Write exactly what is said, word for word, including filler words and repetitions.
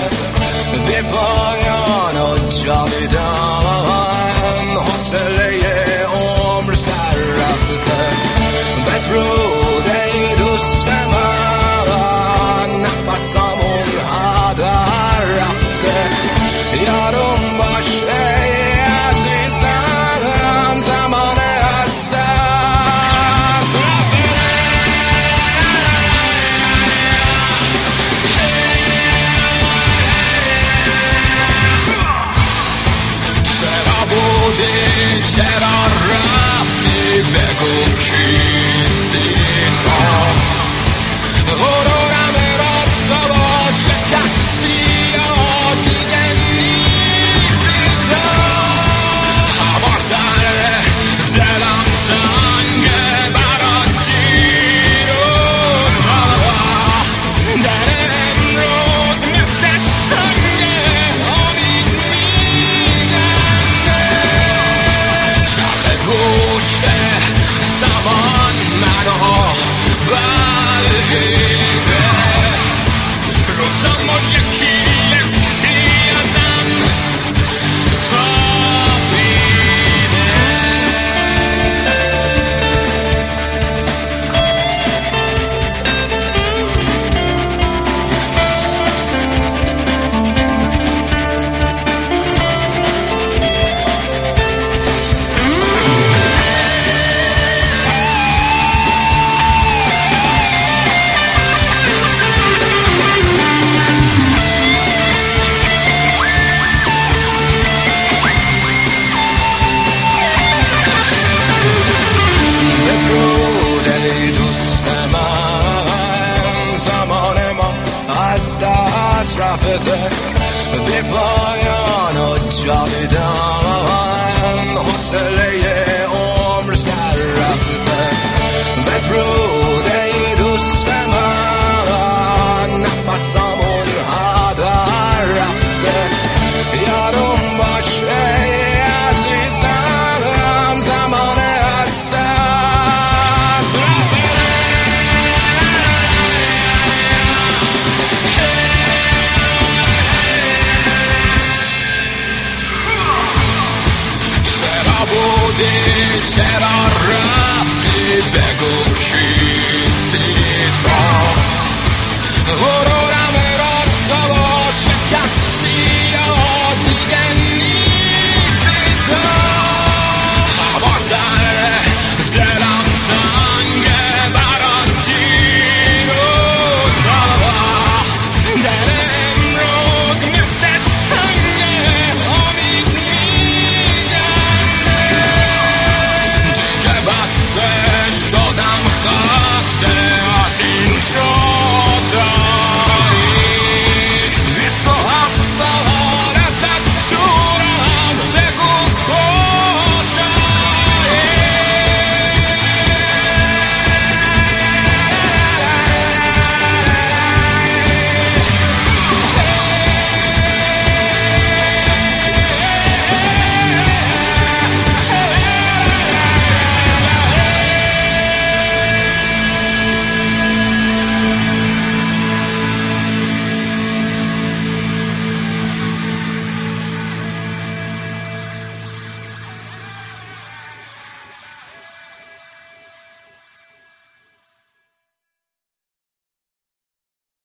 به پایان و جاویدان، حوصله عمر سر رفته. بدرود ای دوست من، نفسامون هدر رفته. یادم باش ای عزیزم، زمان از دست رفته. چرا بودی، چرا رفتی، بگو کیستی تو. غرورم را تو شکستی یا دیگه نیستی تو. هوا سر دلم تنگه برات دیر و سبا. در امروز مثل سنگه امید میگنده. چرخ گوشته زمان منو بلعیده. روزم و یکی یکی ازم خوابیده. بدرود ای دوست من، زمان ما از دست رفته. به پایان و جاویدان، حوصله عمر سر رفته. بدرود ای دوست من، نفسامون هدر رفته. یادم باش ای عزیزم، زمان از دست رفته. چرا بودی، چرا رفتی، بگو کیستی تو.